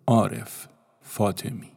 عارف فاطمی.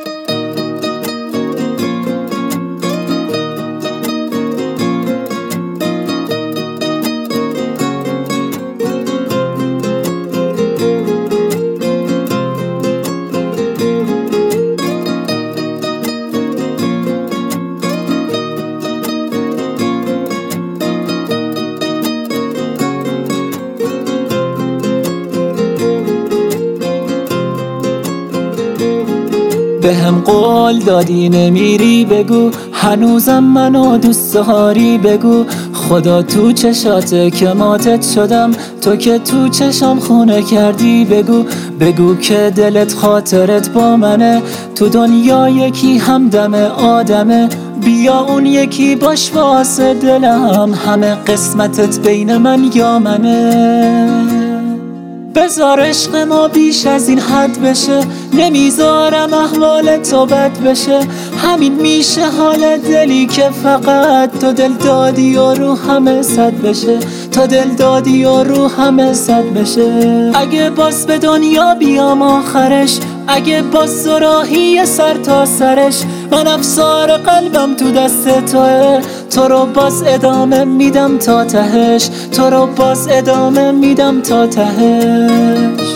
به هم قول دادی نمیری بگو، هنوزم منو دوست داری بگو. خدا تو چشاته که ماتت شدم، تو که تو چشام خونه کردی بگو. بگو که دلت خاطرت با منه، تو دنیا یکی همدم آدمه. بیا اون یکی باش واسه دلم، همه قسمتت بین من یا منه. بذار عشق ما بیش از این حد بشه، نمیذارم احوال تو بد بشه. همین میشه حال دلی که فقط تو دل دادی و رو همه صد بشه، تو دل دادی و رو همه صد بشه. اگه باز به دنیا بیام آخرش، اگه باز راهی سر تا سرش، من افسار قلبم تو دست توه. تو رو باز ادامه میدم تا تهش، تو رو باز ادامه میدم تا تهش.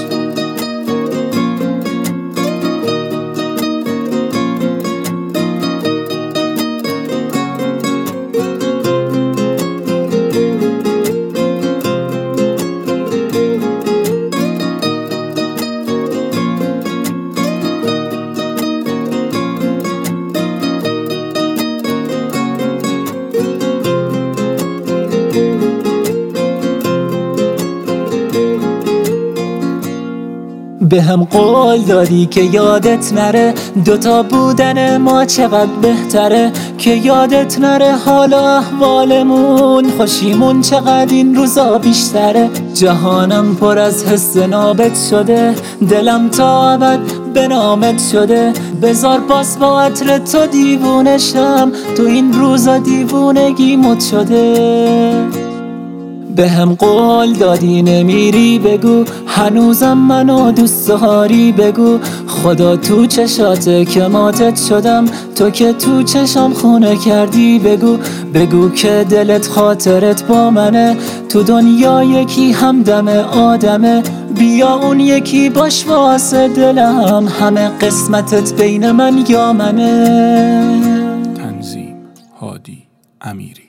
به هم قول دادی که یادت نره، دوتا بودن ما چقدر بهتره. که یادت نره حالا احوالمون، خوشیمون چقدر این روزا بیشتره. جهانم پر از حس نابت شده، دلم تا ابد به نامت شده. بذار باز با عطر تو دیوونشم، تو این روزا دیوونگی مد شده. به هم قول دادی نمیری بگو، هنوزم منو دوست داری بگو. خدا تو چشاته که ماتت شدم، تو که تو چشام خونه کردی بگو. بگو که دلت خاطرت با منه، تو دنیا یکی همدم آدمه. بیا اون یکی باش واسه دلم، همه قسمتت بین من یا منه. تنظیم هادی امیری.